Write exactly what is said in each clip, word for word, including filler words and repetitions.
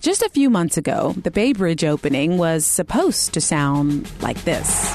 Just a few months ago, the Bay Bridge opening was supposed to sound like this.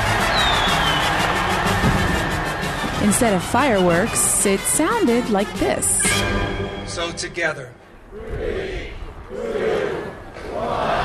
Instead of fireworks, it sounded like this. So together. Three, two, one.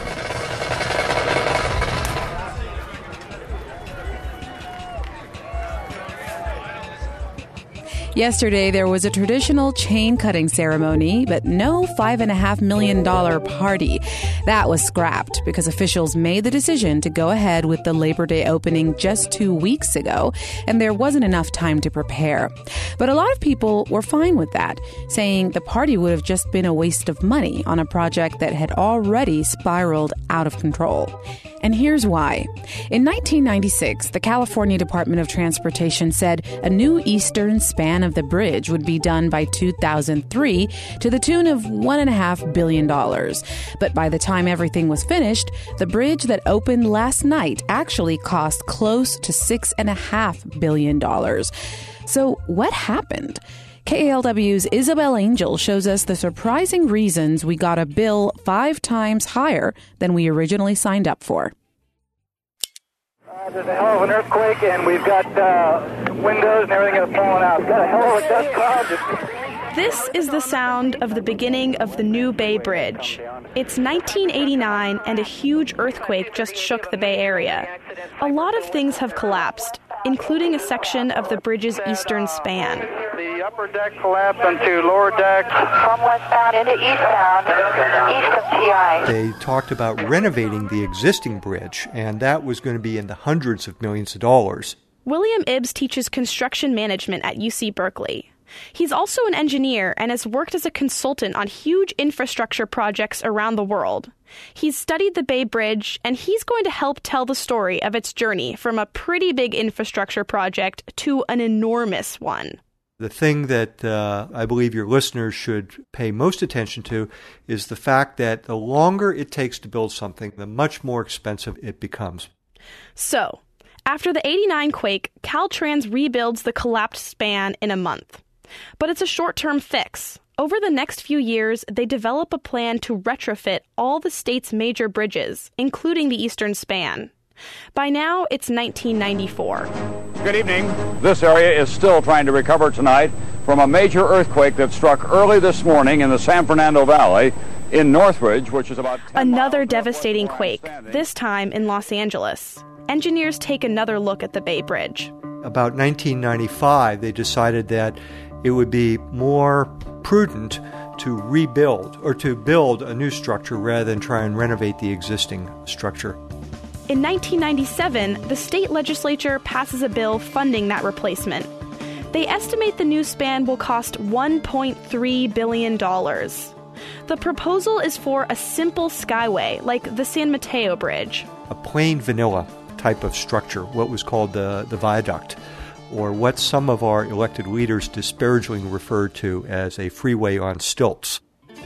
Yesterday, there was a traditional chain-cutting ceremony, but no five point five million dollars party. That was scrapped because officials made the decision to go ahead with the Labor Day opening just two weeks ago, and there wasn't enough time to prepare. But a lot of people were fine with that, saying the party would have just been a waste of money on a project that had already spiraled out of control. And here's why. In nineteen ninety-six, the California Department of Transportation said a new eastern span of the bridge would be done by two thousand three to the tune of one point five billion dollars. But by the time everything was finished, the bridge that opened last night actually cost close to six point five billion dollars. So what happened? K A L W's Isabel Angel shows us the surprising reasons we got a bill five times higher than we originally signed up for. Uh, there's a hell of an earthquake, and we've got uh, windows and everything that's falling out. We've got a hell of a dust cloud. Just... This is the sound of the beginning of the new Bay Bridge. It's nineteen eighty-nine, and a huge earthquake just shook the Bay Area. A lot of things have collapsed, including a section of the bridge's eastern span. The upper deck collapsed into lower deck. From westbound into eastbound, east of T I. They talked about renovating the existing bridge, and that was going to be in the hundreds of millions of dollars. William Ibbs teaches construction management at U C Berkeley. He's also an engineer and has worked as a consultant on huge infrastructure projects around the world. He's studied the Bay Bridge, and he's going to help tell the story of its journey from a pretty big infrastructure project to an enormous one. The thing that uh, I believe your listeners should pay most attention to is the fact that the longer it takes to build something, the much more expensive it becomes. So, after the eighty-nine quake, Caltrans rebuilds the collapsed span in a month. But it's a short-term fix. Over the next few years, they develop a plan to retrofit all the state's major bridges, including the eastern span. By now, it's nineteen ninety-four. Good evening. This area is still trying to recover tonight from a major earthquake that struck early this morning in the San Fernando Valley in Northridge, which is about Another devastating quake, this time in Los Angeles. Engineers take another look at the Bay Bridge. About nineteen ninety-five, they decided that it would be more prudent to rebuild or to build a new structure rather than try and renovate the existing structure. In nineteen ninety-seven, the state legislature passes a bill funding that replacement. They estimate the new span will cost one point three billion dollars. The proposal is for a simple skyway, like the San Mateo Bridge. A plain vanilla type of structure, what was called the, the viaduct, or what some of our elected leaders disparagingly referred to as a freeway on stilts.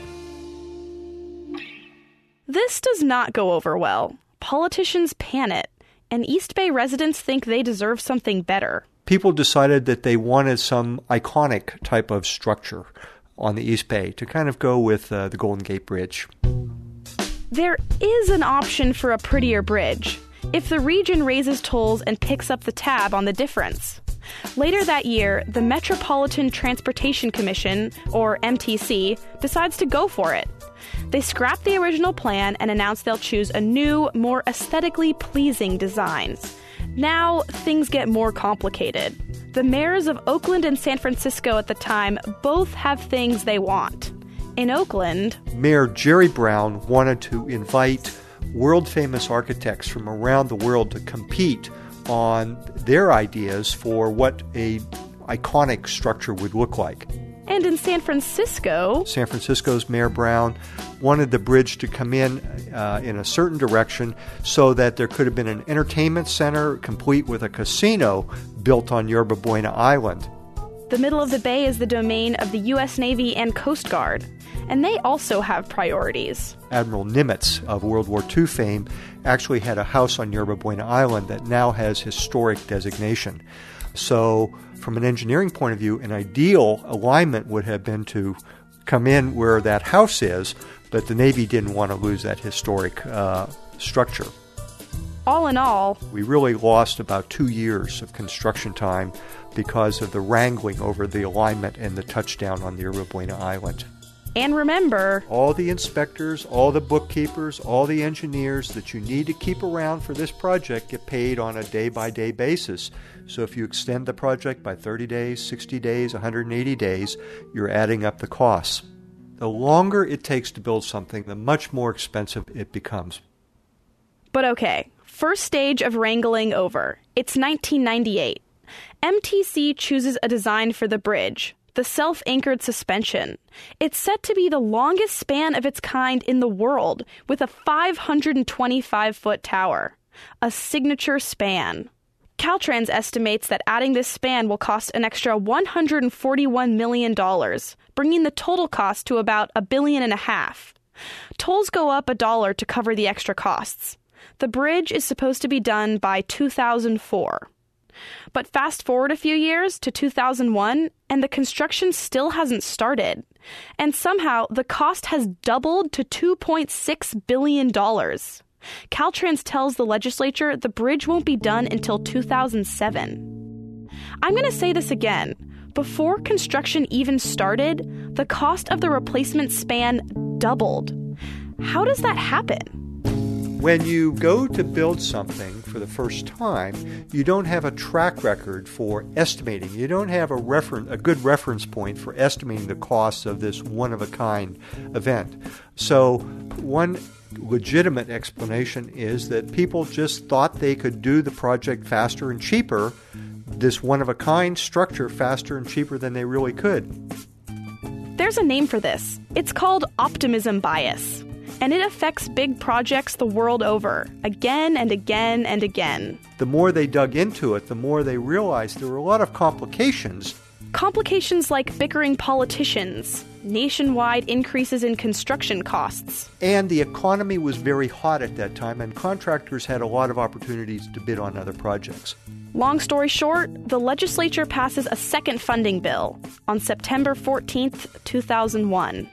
This does not go over well. Politicians pan it, and East Bay residents think they deserve something better. People decided that they wanted some iconic type of structure on the East Bay to kind of go with uh, the Golden Gate Bridge. There is an option for a prettier bridge, if the region raises tolls and picks up the tab on the difference. Later that year, the Metropolitan Transportation Commission, or M T C, decides to go for it. They scrap the original plan and announce they'll choose a new, more aesthetically pleasing design. Now, things get more complicated. The mayors of Oakland and San Francisco at the time both have things they want. In Oakland, Mayor Jerry Brown wanted to invite world-famous architects from around the world to compete on their ideas for what a iconic structure would look like. And in San Francisco, San Francisco's Mayor Brown wanted the bridge to come in uh, in a certain direction so that there could have been an entertainment center complete with a casino built on Yerba Buena Island. The middle of the bay is the domain of the U S Navy and Coast Guard, and they also have priorities. Admiral Nimitz of World War Two fame actually had a house on Yerba Buena Island that now has historic designation. So from an engineering point of view, an ideal alignment would have been to come in where that house is, But the Navy didn't want to lose that historic uh, structure. All in all, we really lost about two years of construction time because of the wrangling over the alignment and the touchdown on the Yerba Buena Island. And remember, all the inspectors, all the bookkeepers, all the engineers that you need to keep around for this project get paid on a day-by-day basis. So if you extend the project by thirty days, sixty days, one hundred eighty days, you're adding up the costs. The longer it takes to build something, the much more expensive it becomes. But okay, first stage of wrangling over. It's nineteen ninety-eight. M T C chooses a design for the bridge, the self-anchored suspension. It's set to be the longest span of its kind in the world, with a five hundred twenty-five foot tower. A signature span. Caltrans estimates that adding this span will cost an extra one hundred forty-one million dollars, bringing the total cost to about a billion and a half. Tolls go up a dollar to cover the extra costs. The bridge is supposed to be done by two thousand four. But fast forward a few years to two thousand one, and the construction still hasn't started. And somehow, the cost has doubled to two point six billion dollars. Caltrans tells the legislature the bridge won't be done until two thousand seven. I'm going to say this again. Before construction even started, the cost of the replacement span doubled. How does that happen? When you go to build something for the first time, you don't have a track record for estimating. You don't have a refer- a good reference point for estimating the costs of this one-of-a-kind event. So one legitimate explanation is that people just thought they could do the project faster and cheaper, this one-of-a-kind structure faster and cheaper than they really could. There's a name for this. It's called optimism bias. And it affects big projects the world over, again and again and again. The more they dug into it, the more they realized there were a lot of complications. Complications like bickering politicians, nationwide increases in construction costs. And the economy was very hot at that time, and contractors had a lot of opportunities to bid on other projects. Long story short, the legislature passes a second funding bill on September fourteenth, two thousand one.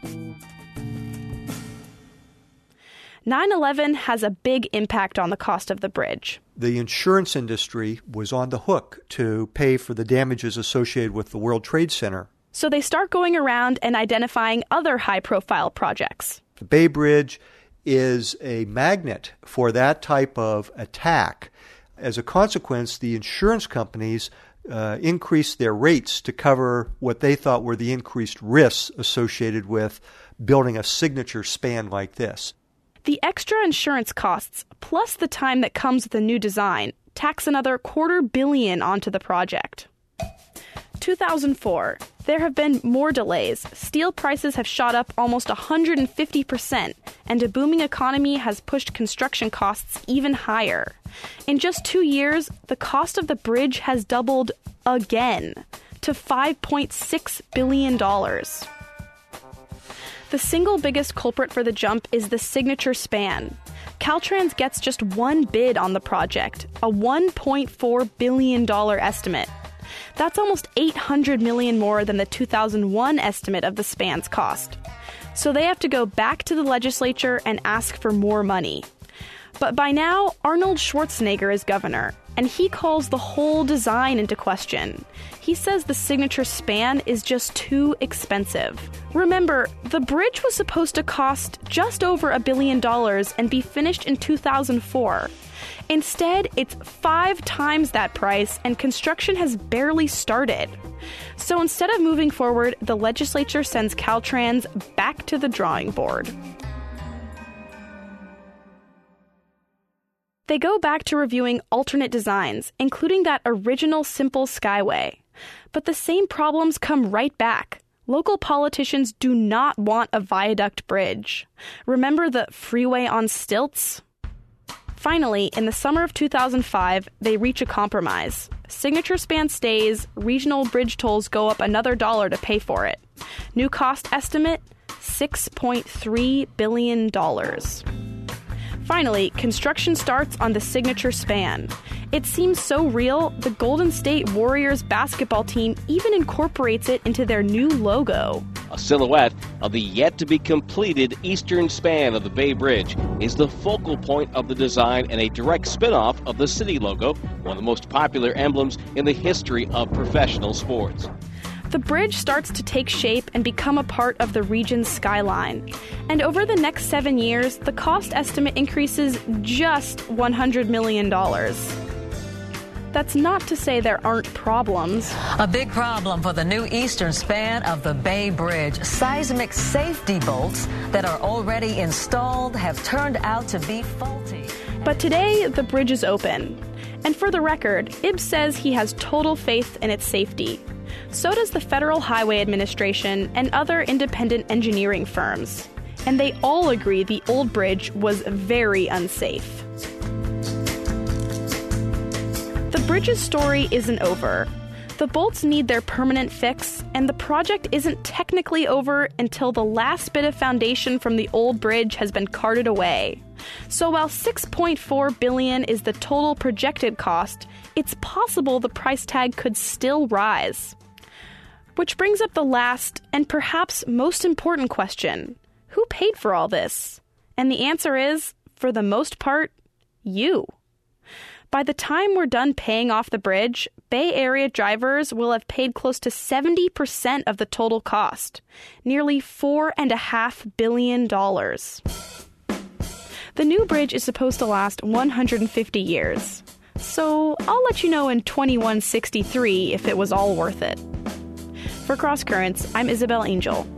nine eleven has a big impact on the cost of the bridge. The insurance industry was on the hook to pay for the damages associated with the World Trade Center. So they start going around and identifying other high-profile projects. The Bay Bridge is a magnet for that type of attack. As a consequence, the insurance companies uh, increased their rates to cover what they thought were the increased risks associated with building a signature span like this. The extra insurance costs, plus the time that comes with a new design, tax another quarter billion onto the project. two thousand four. There have been more delays. Steel prices have shot up almost one hundred fifty percent, and a booming economy has pushed construction costs even higher. In just two years, the cost of the bridge has doubled again to five point six billion dollars. The single biggest culprit for the jump is the signature span. Caltrans gets just one bid on the project, a one point four billion dollars estimate. That's almost eight hundred million dollars more than the two thousand one estimate of the span's cost. So they have to go back to the legislature and ask for more money. But by now, Arnold Schwarzenegger is governor, and he calls the whole design into question. He says the signature span is just too expensive. Remember, the bridge was supposed to cost just over a billion dollars and be finished in two thousand four. Instead, it's five times that price, and construction has barely started. So instead of moving forward, the legislature sends Caltrans back to the drawing board. They go back to reviewing alternate designs, including that original simple skyway. But the same problems come right back. Local politicians do not want a viaduct bridge. Remember the freeway on stilts? Finally, in the summer of two thousand five, they reach a compromise. Signature span stays, regional bridge tolls go up another dollar to pay for it. New cost estimate, six point three billion dollars. Finally, construction starts on the signature span. It seems so real, the Golden State Warriors basketball team even incorporates it into their new logo. A silhouette of the yet-to-be-completed eastern span of the Bay Bridge is the focal point of the design and a direct spin-off of the city logo, one of the most popular emblems in the history of professional sports. The bridge starts to take shape and become a part of the region's skyline. And over the next seven years, the cost estimate increases just one hundred million dollars. That's not to say there aren't problems. A big problem for the new eastern span of the Bay Bridge. Seismic safety bolts that are already installed have turned out to be faulty. But today, the bridge is open. And for the record, Ibbs says he has total faith in its safety. So does the Federal Highway Administration and other independent engineering firms. And they all agree the old bridge was very unsafe. The bridge's story isn't over. The bolts need their permanent fix, and the project isn't technically over until the last bit of foundation from the old bridge has been carted away. So while six point four billion dollars is the total projected cost, it's possible the price tag could still rise. Which brings up the last and perhaps most important question. Who paid for all this? And the answer is, for the most part, you. By the time we're done paying off the bridge, Bay Area drivers will have paid close to seventy percent of the total cost, nearly four point five billion dollars. The new bridge is supposed to last one hundred fifty years, so I'll let you know in twenty-one sixty-three if it was all worth it. For Cross Currents, I'm Isabel Angel.